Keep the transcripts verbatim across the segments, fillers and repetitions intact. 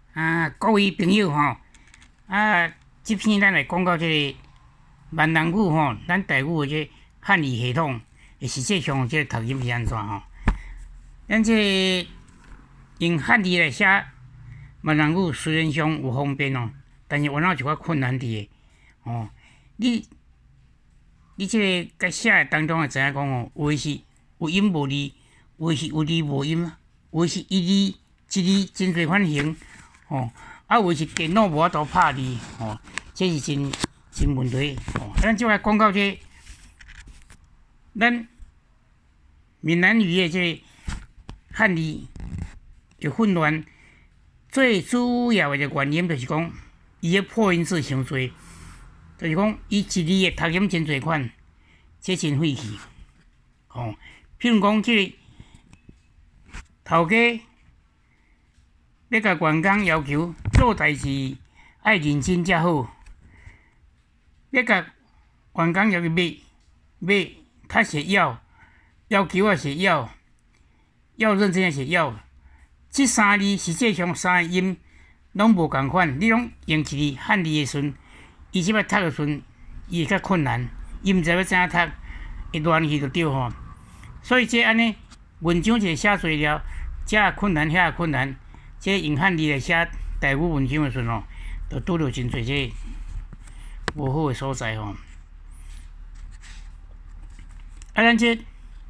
啊，各位朋友吼，啊，即篇咱来讲到即个闽南语吼，咱台语的即汉语系统，实际上即个读音是安怎吼？咱即用汉语来写闽南语，虽然上有方便哦，但是有哪一寡困难伫的哦。你你即个在写的当中会知影讲哦，有诶是有音无字，有诶是有字无音，有诶是一字一字真侪款形。哦，啊，有是电脑无法度拍字，哦，这是真真问题。哦，咱即个讲到这，咱闽南语的这汉字就混乱，最主要的原因就是讲，伊的破音字伤多，就是讲伊一字的读音真侪款，这真费气。哦，譬如讲这个头家。要甲员工要求做代志爱认真才好，要甲员工要求买买，他写要，要求也写要，要认真也写要。这三字实际上三个音拢无共款，你拢用一字汉字的时阵，伊即摆读的时阵，伊会较困难，伊毋知要怎样读，会乱去就对吼。所以这安尼文章就写侪了，这困难遐困难。即用汉字来写台语文章的时阵哦，就拄着真侪即无好的所在吼。啊，咱即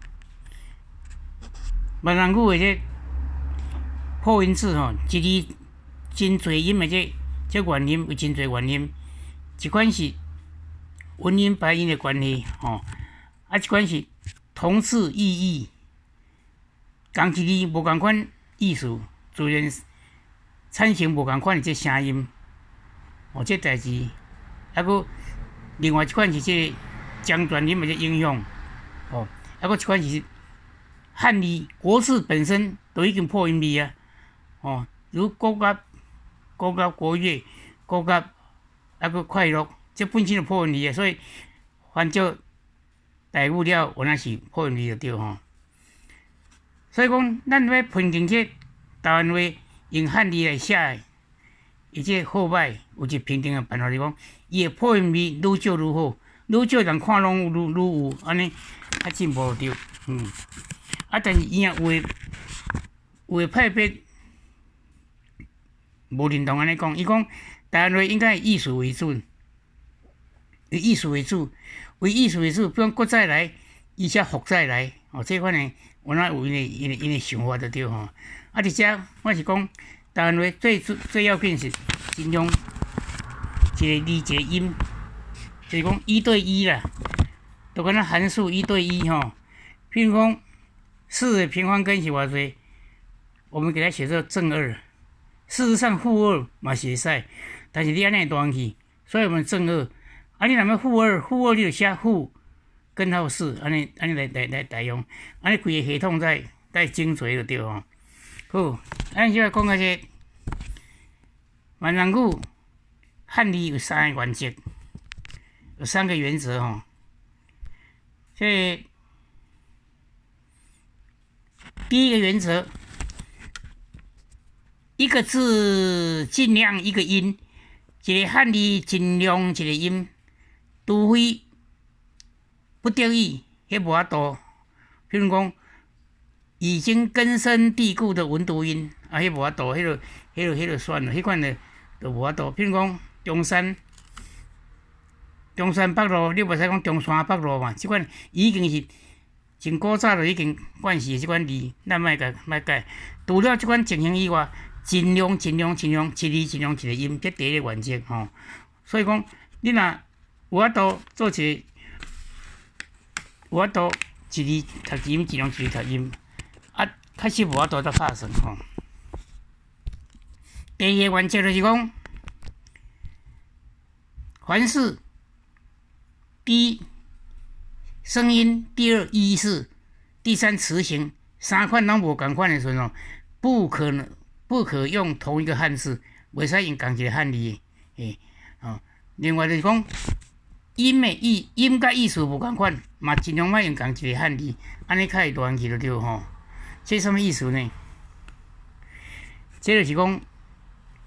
闽南语的即破音字吼，一字真侪音的即即原音有真侪原因，一款是文音白音的关系吼，啊一款是同字异义，同一字无共款意思。自然产生无共款的这声音，哦，这代志，还佫另外一款是这将转音的这影响，哦，还佫一款是汉字国字本身都已经破音字啊，哦，如国乐、国乐、国乐、国乐，还佫快乐，这本身就破音字啊，所以翻做台语了，原来是破音字就对吼。所以讲，咱要评定这台湾话用汉字来写的，伊这好歹有一评定的办法，就是讲，伊的破音字愈少愈好，愈少人看拢愈愈有，安尼较进步对。嗯，啊，但是伊若有的有的派别无认同安尼讲，伊讲台湾话应该以艺术为主，以艺术为主，为艺术为主，不用国再来，伊写福再来，哦，这款呢，有哪有因的因的因的想法就对吼。啊，而且我是讲，台湾话最最要紧是尽量一个字一个音，就是讲一对一啦，就敢若函数一对一吼。譬如讲四的平方根是偌济，我们给它写作正二。事实上负二嘛是会使，但是你安尼会断去，所以我们正二。啊，你若要负二，负二你就写负根号四，安尼安尼来来来来用，安尼规个系统在在精髓就对吼。好，咱现在讲个这闽南语汉字有三个原则，有三个原则吼。这第一个原则，一个字尽量一个音，一个汉字尽量一个音，除非不得已，迄无法度。譬如讲。已经根深蒂固的文读音，啊，迄无法度，迄个、迄个、迄个算了，迄款的就无法度。譬如讲中山、中山北路，你袂使讲中山北路嘛？即款已经是真古早就已经惯势的即款字，咱莫甲莫改。除了即款情形以外，尽量、尽量、尽量一字尽量一个音，这第一个原则吼。所以讲，你若有法度做一个，有法度一字读音，尽量一字读音。啊，确实无法度再拍算吼。第二个原则就是讲，凡是第一声音、第二意思、第三词形三款拢无共款的时阵哦，不可能不可用同一个汉字，袂使用同一个汉字的，诶，哦。另外就是讲，音的意音甲意思无共款，嘛尽量莫用同一个汉字，安尼较会乱去就对吼。这什么意思呢？这就是讲，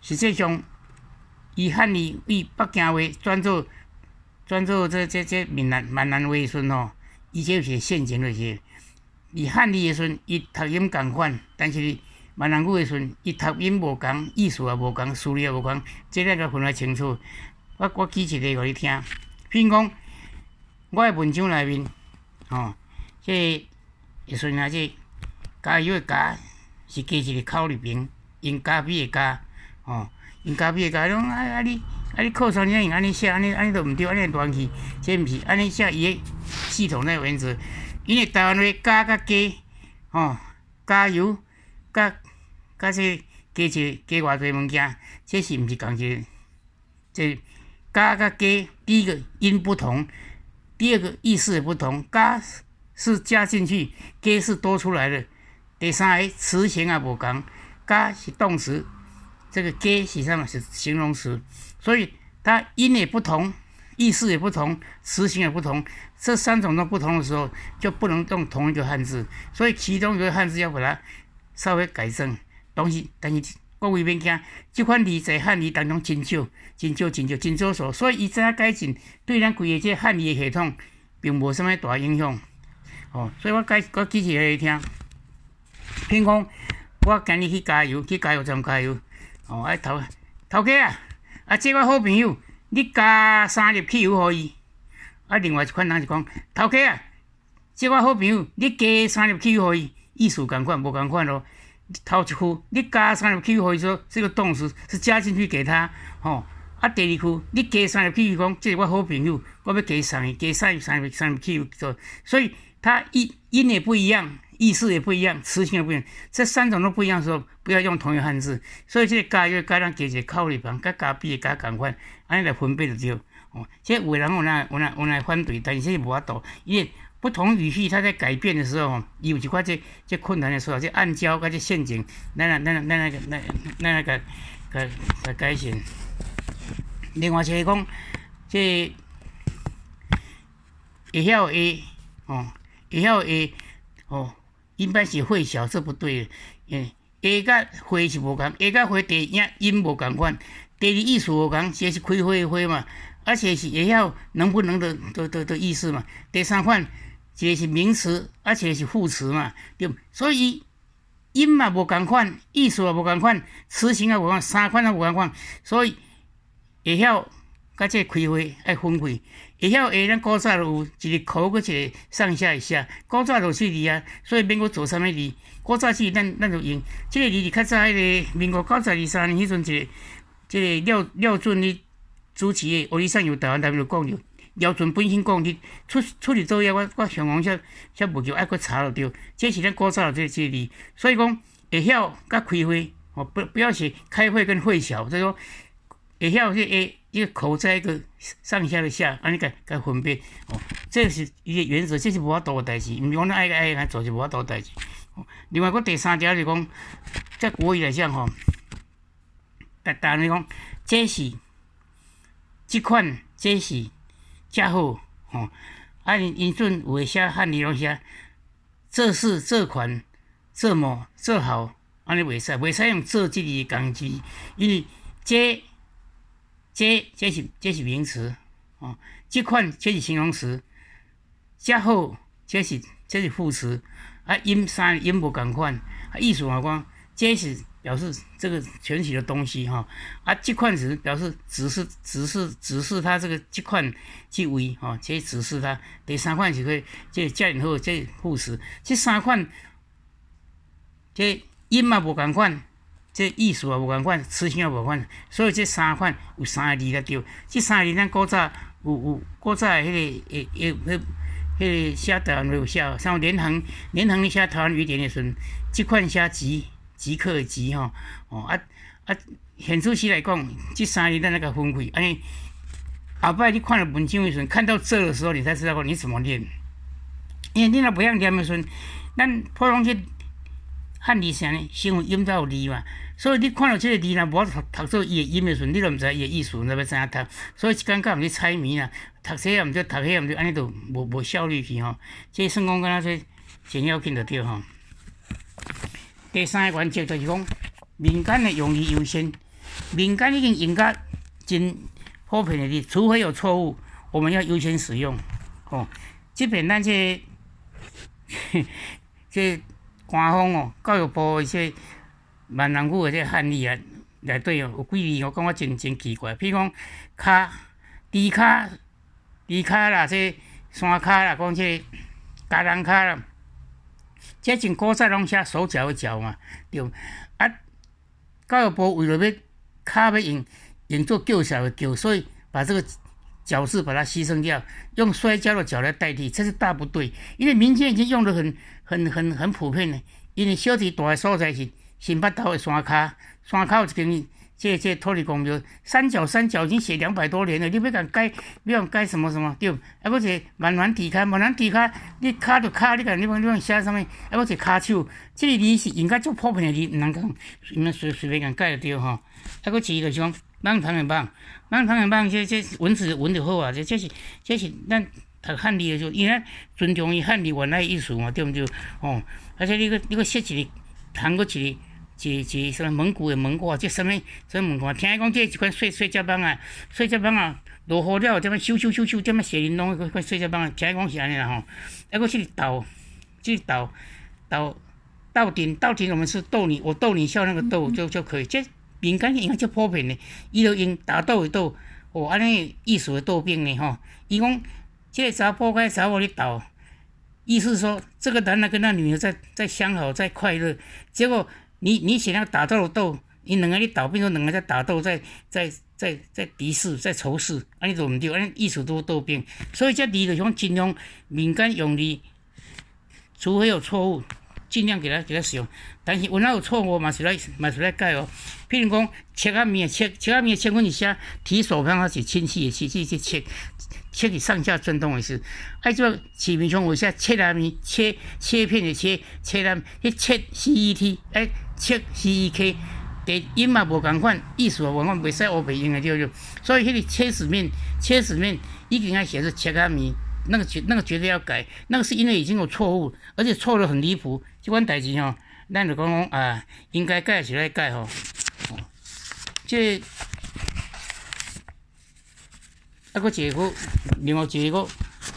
实际上，伊汉语以北京话转做转做这这这闽南闽南话的时阵吼，伊这是陷阱就是，伊汉语的时阵，伊读音共款，但是闽南语的时阵，伊读音无共，意思也无共，数字也无共，这个要分得清楚。我我举一个互你听，譬如讲，我的文章内面，吼，这时阵啊，这加油的加是加一个口入边，因加比的加，吼，因加比的加，讲啊啊你啊你课上你用安尼写，安尼安尼都毋对，安尼乱去，这毋是安尼写伊的系统那个原则，因为台湾话加甲加，吼，加油甲甲这加一加偌济物件，这是毋是共一个？这加甲加，第一个音不同，第二个意思也不同。加是加进去，加是多出来的。第三个词形也无同，加是动词，这个加是什么？是形容词。所以它音也不同，意思也不同，词形也不同。这三种都不同的时候，就不能用同一个汉字。所以其中一个汉字要把它稍微改正。东西，但是各位免惊，这款字在汉语当中真少、真少、真少、真少数，所以伊怎啊改进，对咱规个这汉语的系统并无什么大影响。哦，所以我解我举一个听，譬如讲，我今日去加油，去加油站加油，哦，啊头头家啊，啊这我好朋友，你加三粒汽油互伊。啊，另外一款人是讲，头家啊，这我好朋友，你加三粒汽油互伊，意思共款无共款咯。头一句你加三粒汽油，说这个动词是加进去给他，吼、哦。啊，第二句你加三粒汽油，讲这是我好朋友，我要加送伊，加三粒三粒三粒汽油，所以它音音也不一样，意思也不一样，词性也不一样，这三种都不一样的时候，不要用同一个汉字。所以这个加油加咱加一个口里旁，甲加比加共款，安尼来分辨就对。哦，这有的人有那有那有那反对，但是这无法度，因为不同语系它在改变的时候，伊有一寡这这困难的时候，这暗礁甲这陷阱，咱咱咱咱那个咱咱那个个个改善。另外一个讲，这会晓会哦，会晓会哦，一般是会晓，这不对。诶，会甲会是无共，会甲会第一音无共款，第二意思无共，这是开会的会嘛，而且是会晓能不能的的的的意思嘛。第三款。一个是名词，而且是副词嘛，对，所以音嘛无共款，意思也无共款，词形也无共款，三款也无共款，所以会晓甲这开会爱分开，会晓会咱古早就有一个口，搁一个上下一下，古早就四字啊，所以免搁做啥物字，古早字咱咱就用，这个字是较早迄个民国九十二三年迄阵一个，这个廖廖准你主持的《欧里上有台湾台》就讲着。廖准本身讲，你出出去做嘢，我我上网写写无够，爱搁查就对。这是咱古早这这字，所以讲会晓甲开会，哦不不要写开会跟会晓，所以说会晓这诶一个口在一个上下的下，安尼个个分别哦，这是伊个原则，这是无法度的代志，毋是讲咱爱个爱个做是无法度代志。另外，个第三条是讲，在国语来讲吼，但但是讲这是即款这是。较好，吼、哦！啊，因因阵有诶写汉语拢写，这是这款，这么这好，安尼袂使，袂使用这即个工字，因为这这这是这是名词，哦，这款这是形容词，较好这是这是副词，啊，音三音无共款，啊，意思话讲，这是。表示这个全体的东西哈，啊，这款只是表示指示指示指示它这个这款即位哈，这指示它。第三款是个这加引号这副词，这三款这音嘛无共款，这意思也无共款，词形也无共款，所以这三款有三个字才对。这三个字咱古早有有古早迄、那个诶诶迄迄个写台湾语有写，像连横连横你写台湾语典的时阵，这款写即。即刻的即吼，哦啊啊，现出时来讲，这三个咱那个分开，安尼后摆你看了文章的时候，看到这的时候，你才知道讲你怎么念。因为你若不晓念的时候，咱普通这汉字啥呢？先有音才有字嘛，所以你看到这个字若无读读做伊的音的时候，你都毋知伊的意思，你要怎样读？所以感觉毋是猜谜啦，读这也毋对，读迄也毋对，安尼就无无效率去吼。这算讲敢若说真要紧就对吼。第三个原则就是讲，民间的用语优先， 民间已经用到真普遍的哩，除非有错误，我们要优先使用。哦，这边咱这这官方哦，教育部的这闽南语的这汉字啊，内底哦有几字我感觉真真奇怪，譬如讲骹、猪骹、猪骹啦，这山骹啦，讲这家人骹啦，这真古早拢写手脚的脚嘛，对。啊，教育部为了要骹要用用做救小的救，所以把这个脚字把它牺牲掉，用摔跤的脚来代替，这是大不对。因为民间已经用得很很很很普遍了。因为小弟大的所在是新北头的山骹，山骹有一间这这土地公庙，三角三角已经写两百多年了，你要甲改，你要改什么什么对？啊，搁一个万巒地骹，万巒地骹，你骹就骹，你甲你讲你讲写啥物？啊，搁一个骹手，这个字是应该做普遍的字，毋通讲，毋通随随便甲改就对吼。啊，搁一就是讲蠓糖的蠓，蠓糖的蠓，这这文字文就好啊，这这是这是咱读汉字的时候，因为尊重伊汉字原来的意思嘛，对毋对？哦，而且你个你个写一个，通过一个。一一什么蒙古的蒙古啊，这什么什么蒙古啊？听讲这一款碎碎胶棒啊，碎胶棒啊，落雨了，这么咻咻咻咻，这么血淋淋，款碎胶棒啊，听讲是安尼啦吼。还个是斗，这斗斗斗顶斗顶，我们是逗你，我逗你笑那个逗就就可以。这民间应该就普遍的，伊就用打斗的斗，哦，安尼艺术的斗兵呢吼。伊讲这个查甫跟查某咧斗，意思说这个男的跟那女的在在相好在快乐，结果。你你写那个打斗的斗，你两个咧斗，变成两个在打斗，在在在在敌视，在仇视，安尼就毋对，安尼意思都斗兵，所以这字就讲尽量民间用字，除非有错误，尽量给他给他使用。但是有哪有错误嘛是来嘛是来改哦。譬如讲切仔面，切切仔面切阮是写提手旁，它是清晰的清去去切。切是上下震动的事，哎，这起名称我写切仔面，切切片的切，切仔迄切 C E T， 哎，切 C E K， 第音嘛无共款，意思也无共，袂使乌白用的对不？所以迄个切死面，切死面一定要写是切仔面，那个绝那个绝对要改，那个是因为已经有错误，而且错得很离谱，这款代志吼，咱就讲讲啊，应该改是来改吼，哦，这。啊，搁一个，另外一个，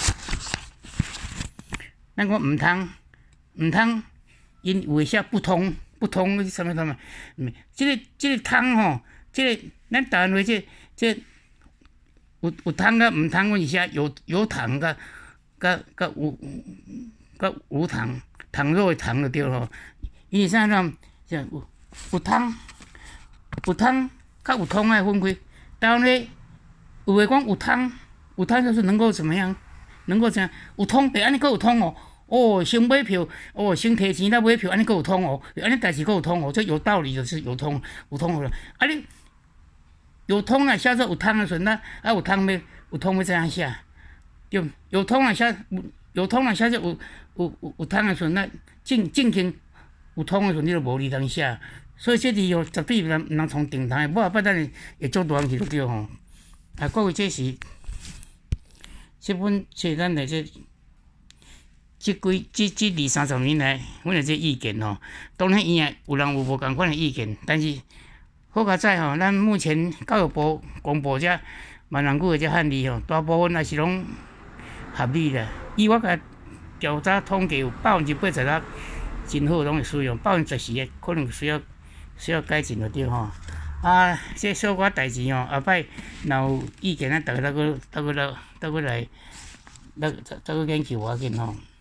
咱讲毋通，毋通，因有写不通，不通什么什么，嗯，这个这个通吼，这个咱台湾话这这有有通甲毋通，阮是写有有糖甲甲甲有甲无糖，糖肉的糖就对咯。因为啥呢？像有有通，有通甲有通爱分开，台湾话。有诶讲有通，有通就是能够怎么样？能够怎样？有通，对，安尼阁有通哦。哦，先买票，哦，先提钱来买票，安尼阁有通哦。安尼代志阁有通哦，这有道理就是有通，有通了。啊你有通啊，写做有通的时阵，那啊有通要有通要怎样写？对，有通啊写有通啊写做有有有有通的时阵，那正正经有通的时阵，你就无字通写。所以这字哦，绝对毋能毋能从顶台，不然不然会做乱去就对吼。啊，各位，这是这本册咱的这这几这这二三十年来，阮的这意见吼，当然伊也有人有无共款的意见，但是好佳在吼，咱目前教育部公布这闽南语的这汉字吼，大部分也是拢合理的。以我甲调查统计，有百分之八十六真好，拢会使用，百分之十的可能需要需要改进就对吼。啊，这小可代志哦，后摆若有意见，咱大家再搁再搁来再搁来，再再搁研究要紧吼。